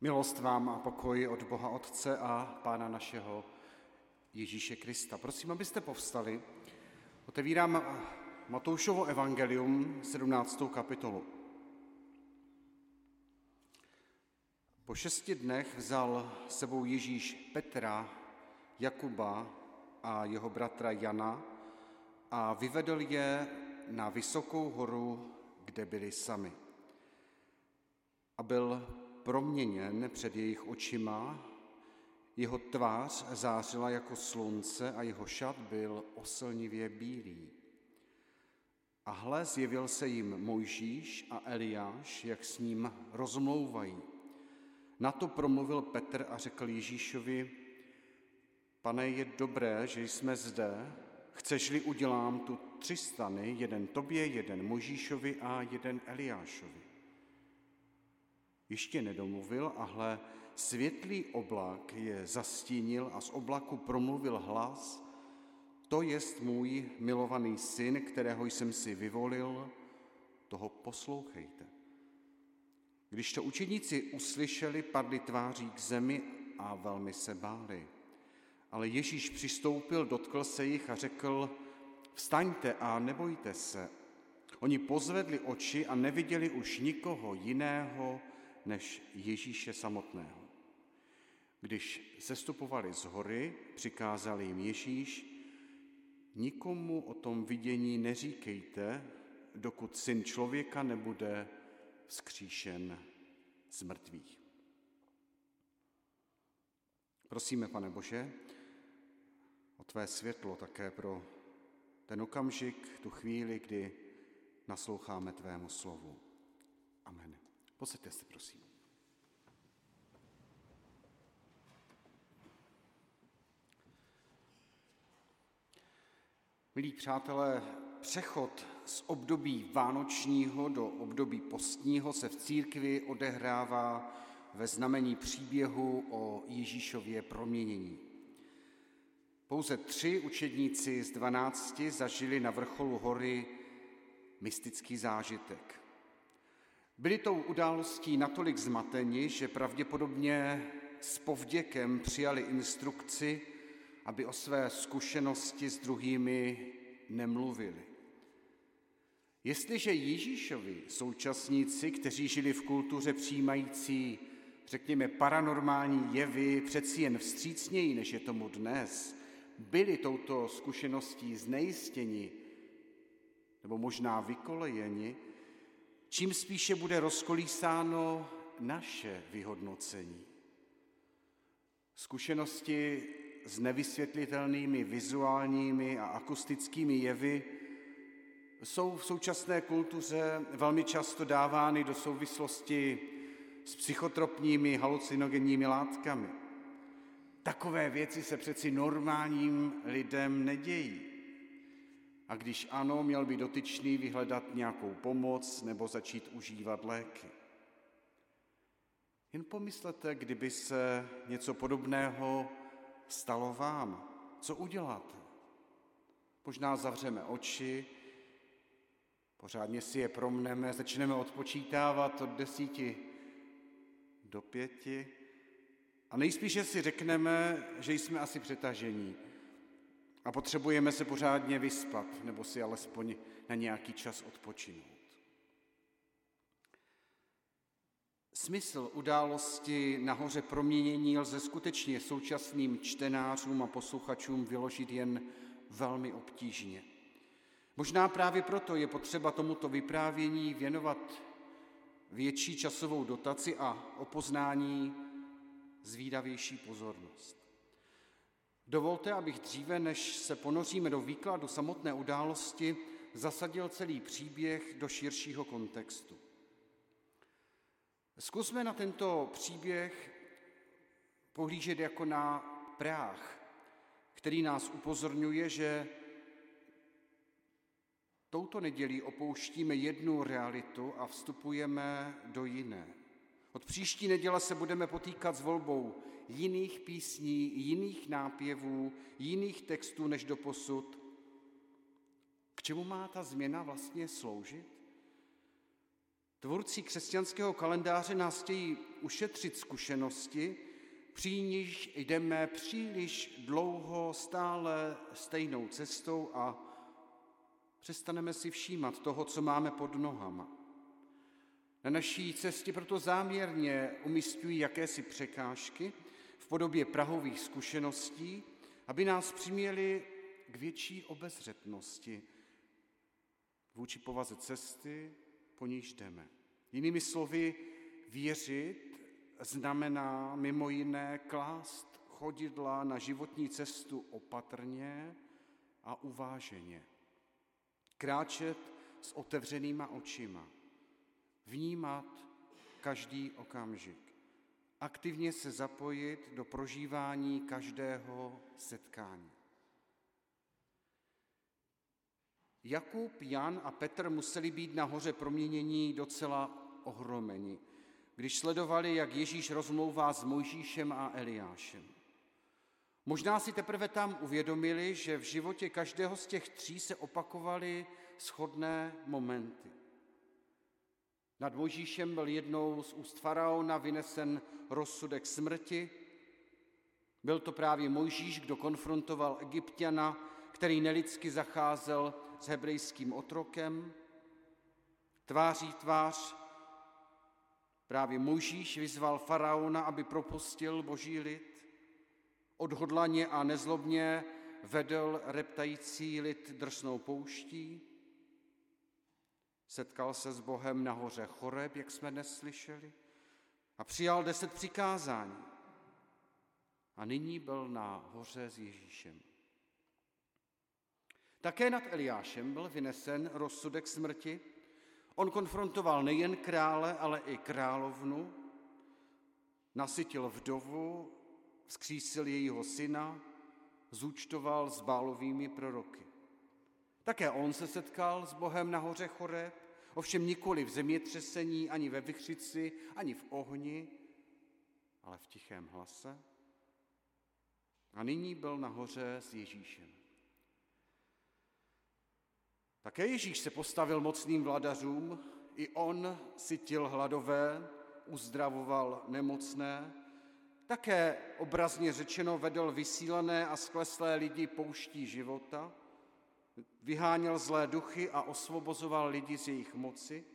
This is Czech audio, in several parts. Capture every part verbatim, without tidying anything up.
Milost vám a pokoj od Boha Otce a Pána našeho Ježíše Krista. Prosím, abyste povstali. Otevírám Matoušovo evangelium, sedmnáctou kapitolu. Po šesti dnech vzal sebou Ježíš Petra, Jakuba a jeho bratra Jana a vyvedl je na vysokou horu, kde byli sami. A byl proměněn před jejich očima, jeho tvář zářila jako slunce a jeho šat byl oslnivě bílý. A hle, zjevil se jim Mojžíš a Eliáš, jak s ním rozmlouvají. Na to promluvil Petr a řekl Ježíšovi: Pane, je dobré, že jsme zde, chceš-li, udělám tu tři stany, jeden tobě, jeden Mojžíšovi a jeden Eliášovi. Ještě nedomluvil a hle, světlý oblak je zastínil a z oblaku promluvil hlas: To jest můj milovaný syn, kterého jsem si vyvolil, toho poslouchejte. Když to učedníci uslyšeli, padli tváří k zemi a velmi se báli. Ale Ježíš přistoupil, dotkl se jich a řekl: Vstaňte a nebojte se. Oni pozvedli oči a neviděli už nikoho jiného než Ježíše samotného. Když sestupovali z hory, přikázal jim Ježíš: Nikomu o tom vidění neříkejte, dokud Syn člověka nebude vzkříšen z mrtvých. Prosíme, Pane Bože, o tvé světlo také pro ten okamžik, tu chvíli, kdy nasloucháme tvému slovu. Amen. Posaďte se, prosím. Milí přátelé, přechod z období vánočního do období postního se v církvi odehrává ve znamení příběhu o Ježíšově proměnění. Pouze tři učedníci z dvanácti zažili na vrcholu hory mystický zážitek. Byli tou událostí natolik zmateni, že pravděpodobně s povděkem přijali instrukci, aby o své zkušenosti s druhými nemluvili. Jestliže Ježíšovi současníci, kteří žili v kultuře přijímající, řekněme, paranormální jevy, přeci jen vstřícněji, než je tomu dnes, byli touto zkušeností znejistěni nebo možná vykolejeni, čím spíše bude rozkolísáno naše vyhodnocení. Zkušenosti s nevysvětlitelnými vizuálními a akustickými jevy jsou v současné kultuře velmi často dávány do souvislosti s psychotropními halucinogenními látkami. Takové věci se přeci normálním lidem nedějí. A když ano, měl by dotyčný vyhledat nějakou pomoc nebo začít užívat léky. Jen pomyslete, kdyby se něco podobného stalo vám. Co uděláte? Možná zavřeme oči, pořádně si je promneme, začneme odpočítávat od desíti do pěti a nejspíše si řekneme, že jsme asi přetažení a potřebujeme se pořádně vyspat nebo si alespoň na nějaký čas odpočinout. Smysl události nahoře proměnění lze skutečně současným čtenářům a posluchačům vyložit jen velmi obtížně. Možná právě proto je potřeba tomuto vyprávění věnovat větší časovou dotaci a o poznání zvídavější pozornost. Dovolte, abych dříve, než se ponoříme do výkladu samotné události, zasadil celý příběh do širšího kontextu. Zkusme na tento příběh pohlížet jako na práh, který nás upozorňuje, že touto nedělí opouštíme jednu realitu a vstupujeme do jiné. Od příští neděle se budeme potýkat s volbou jiných písní, jiných nápěvů, jiných textů než doposud. K čemu má ta změna vlastně sloužit? Tvůrci křesťanského kalendáře nás chtějí ušetřit zkušenosti, při níž jdeme příliš dlouho stále stejnou cestou a přestaneme si všímat toho, co máme pod nohama. Na naší cestě proto záměrně umísťují jakési překážky v podobě prahových zkušeností, aby nás přiměli k větší obezřetnosti vůči povaze cesty, po níž jdeme. Jinými slovy, věřit znamená mimo jiné klást chodidla na životní cestu opatrně a uváženě. Kráčet s otevřenýma očima, vnímat každý okamžik, aktivně se zapojit do prožívání každého setkání. Jakub, Jan a Petr museli být na hoře proměnění docela ohromeni, když sledovali, jak Ježíš rozmlouvá s Mojžíšem a Eliášem. Možná si teprve tam uvědomili, že v životě každého z těch tří se opakovaly shodné momenty. Nad Mojžíšem byl jednou z úst faraona vynesen rozsudek smrti. Byl to právě Mojžíš, kdo konfrontoval Egypťana, který nelidsky zacházel s hebrejským otrokem. Tváří tvář právě Mojžíš vyzval faraona, aby propustil boží lid. Odhodlaně a nezlobně vedl reptající lid drsnou pouští. Setkal se s Bohem na hoře Choreb, jak jsme dnes slyšeli, a přijal deset přikázání. A nyní byl na hoře s Ježíšem. Také nad Eliášem byl vynesen rozsudek smrti. On konfrontoval nejen krále, ale i královnu, nasytil vdovu, vzkřísil jejího syna, zúčtoval s Bálovými proroky. Také on se setkal s Bohem na hoře Choreb, ovšem nikoli v zemětřesení, ani ve vichřici, ani v ohni, ale v tichém hlase. A nyní byl na hoře s Ježíšem. Také Ježíš se postavil mocným vladařům, i on sytil hladové, uzdravoval nemocné, také obrazně řečeno vedl vysílané a skleslé lidi pouští života, vyháněl zlé duchy a osvobozoval lidi z jejich moci.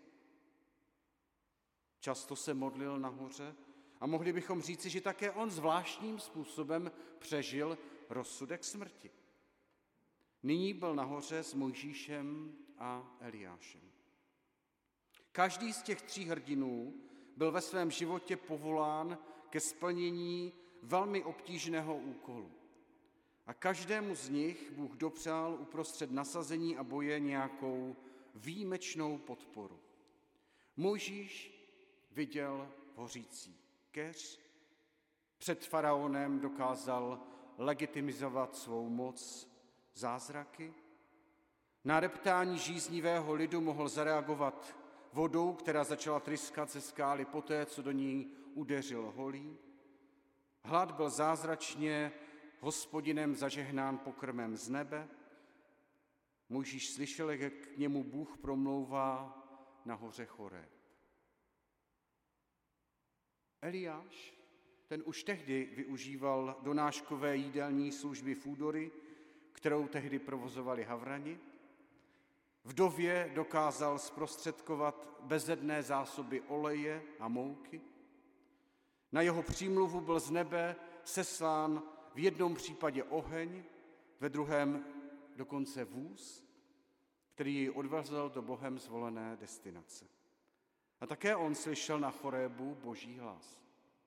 Často se modlil nahoře a mohli bychom říci, že také on zvláštním způsobem přežil rozsudek smrti. Nyní byl nahoře s Mojžíšem a Eliášem. Každý z těch tří hrdinů byl ve svém životě povolán ke splnění velmi obtížného úkolu. A každému z nich Bůh dopřál uprostřed nasazení a boje nějakou výjimečnou podporu. Mojžíš viděl hořící keř, před faraonem dokázal legitimizovat svou moc zázraky, na reptání žíznivého lidu mohl zareagovat vodou, která začala tryskat ze skály poté, co do ní udeřil holí. Hlad byl zázračně Hospodinem zažehnán pokrmem z nebe. Mojžíš slyšel, jak k němu Bůh promlouvá na hoře Choreb. Eliáš, ten už tehdy využíval donáškové jídelní služby Fúdory, kterou tehdy provozovali Havrani. Vdově dokázal zprostředkovat bezedné zásoby oleje a mouky. Na jeho přímluvu byl z nebe seslán v jednom případě oheň, ve druhém dokonce vůz, který jej odvezl do Bohem zvolené destinace. A také on slyšel na Chorébu boží hlas.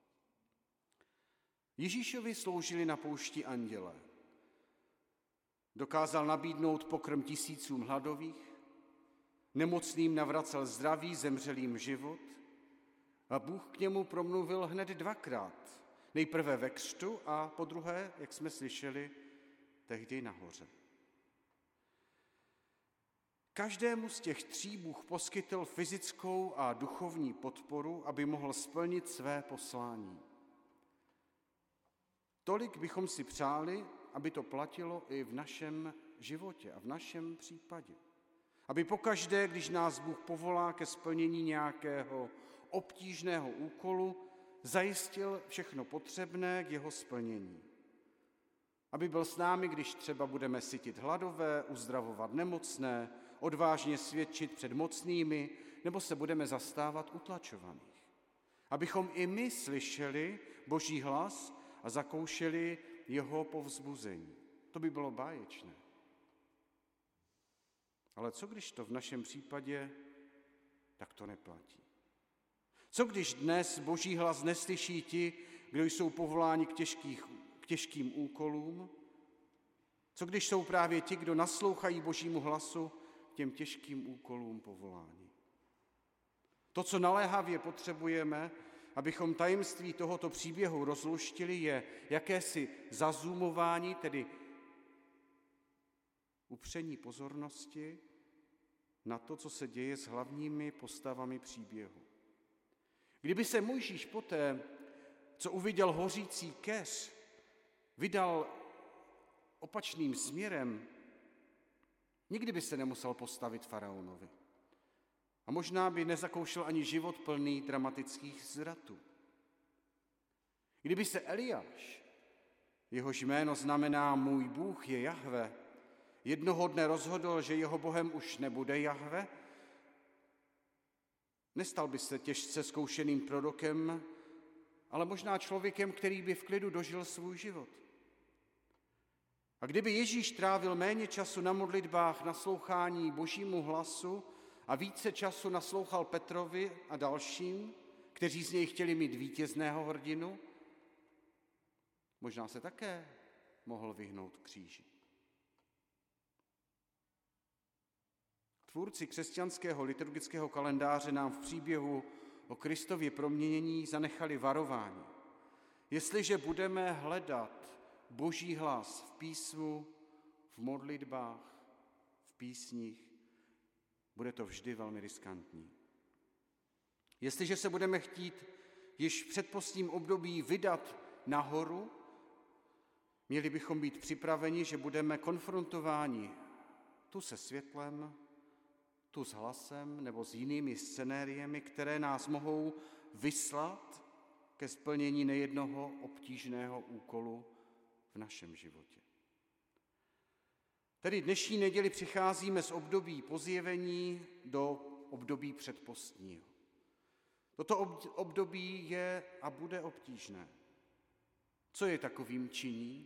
Ježíšovi sloužili na poušti andělé. Dokázal nabídnout pokrm tisícům hladových, nemocným navracel zdraví, zemřelým život a Bůh k němu promluvil hned dvakrát. Nejprve ve křtu a po druhé, jak jsme slyšeli, tehdy nahoře. Každému z těch tří Bůh poskytl fyzickou a duchovní podporu, aby mohl splnit své poslání. Tolik bychom si přáli, aby to platilo i v našem životě a v našem případě. Aby pokaždé, když nás Bůh povolá ke splnění nějakého obtížného úkolu, zajistil všechno potřebné k jeho splnění. Aby byl s námi, když třeba budeme sytit hladové, uzdravovat nemocné, odvážně svědčit před mocnými, nebo se budeme zastávat utlačovaných. Abychom i my slyšeli Boží hlas a zakoušeli jeho povzbuzení. To by bylo báječné. Ale co když to v našem případě tak to neplatí? Co když dnes Boží hlas neslyší ti, kdo jsou povoláni k, těžkých, k těžkým úkolům? Co když jsou právě ti, kdo naslouchají Božímu hlasu, těm těžkým úkolům povolání? To, co naléhavě potřebujeme, abychom tajemství tohoto příběhu rozluštili, je jakési zazumování, tedy upření pozornosti na to, co se děje s hlavními postavami příběhu. Kdyby se Mojžíš poté, co uviděl hořící keř, vydal opačným směrem, nikdy by se nemusel postavit faraonovi. A možná by nezakoušel ani život plný dramatických zvratů. Kdyby se Eliáš, jehož jméno znamená můj Bůh je Jahve, jednoho dne rozhodl, že jeho Bohem už nebude Jahve, nestal by se těžce zkoušeným prorokem, ale možná člověkem, který by v klidu dožil svůj život. A kdyby Ježíš trávil méně času na modlitbách, naslouchání Božímu hlasu a více času naslouchal Petrovi a dalším, kteří z něj chtěli mít vítězného hrdinu, možná se také mohl vyhnout kříži. Tvůrci křesťanského liturgického kalendáře nám v příběhu o Kristově proměnění zanechali varování. Jestliže budeme hledat Boží hlas v písmu, v modlitbách, v písních, bude to vždy velmi riskantní. Jestliže se budeme chtít již v předpostním období vydat nahoru, měli bychom být připraveni, že budeme konfrontováni tu se světlem, tu s hlasem nebo s jinými scenériemi, které nás mohou vyslat ke splnění nejednoho obtížného úkolu v našem životě. Tedy dnešní neděli přicházíme z období pozjevení do období předpostního. Toto období je a bude obtížné. Co je takovým činí?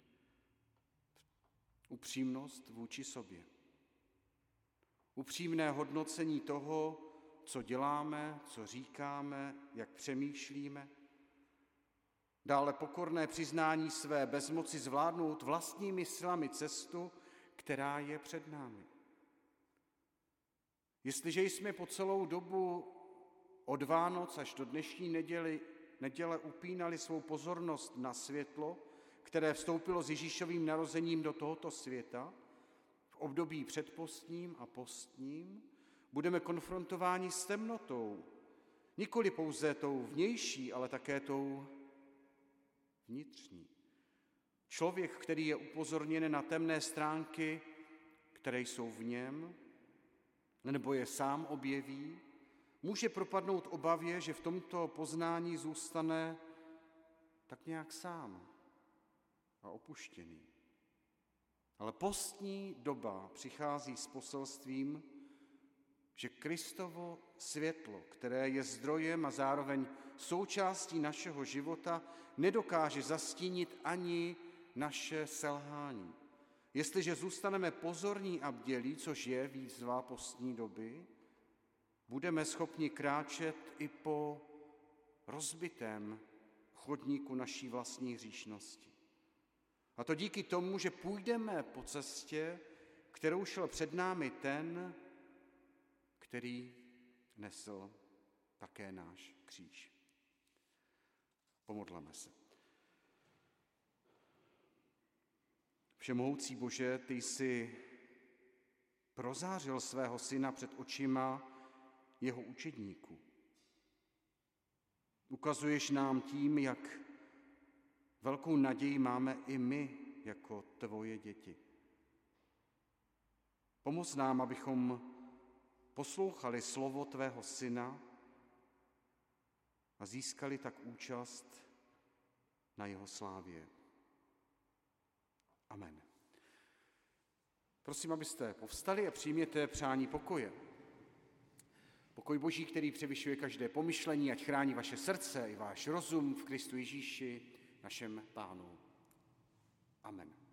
Upřímnost vůči sobě. Upřímné hodnocení toho, co děláme, co říkáme, jak přemýšlíme. Dále pokorné přiznání své bezmoci zvládnout vlastními silami cestu, která je před námi. Jestliže jsme po celou dobu od Vánoc až do dnešní neděli, neděle upínali svou pozornost na světlo, které vstoupilo s Ježíšovým narozením do tohoto světa, v období předpostním a postním budeme konfrontováni s temnotou, nikoli pouze tou vnější, ale také tou vnitřní. Člověk, který je upozorněn na temné stránky, které jsou v něm, nebo je sám objeví, může propadnout obavě, že v tomto poznání zůstane tak nějak sám a opuštěný. Ale postní doba přichází s poselstvím, že Kristovo světlo, které je zdrojem a zároveň součástí našeho života, nedokáže zastínit ani naše selhání. Jestliže zůstaneme pozorní a bdělí, což je výzva postní doby, budeme schopni kráčet i po rozbitém chodníku naší vlastní hříšnosti. A to díky tomu, že půjdeme po cestě, kterou šel před námi ten, který nesl také náš kříž. Pomodleme se. Všemohoucí Bože, ty jsi prozářil svého syna před očima jeho učedníků. Ukazuješ nám tím, jak velkou naději máme i my jako tvoje děti. Pomoz nám, abychom poslouchali slovo tvého syna a získali tak účast na jeho slávě. Amen. Prosím, abyste povstali a přijměte přání pokoje. Pokoj Boží, který převyšuje každé pomyšlení, ať chrání vaše srdce i váš rozum v Kristu Ježíši, našem Pánu. Amen.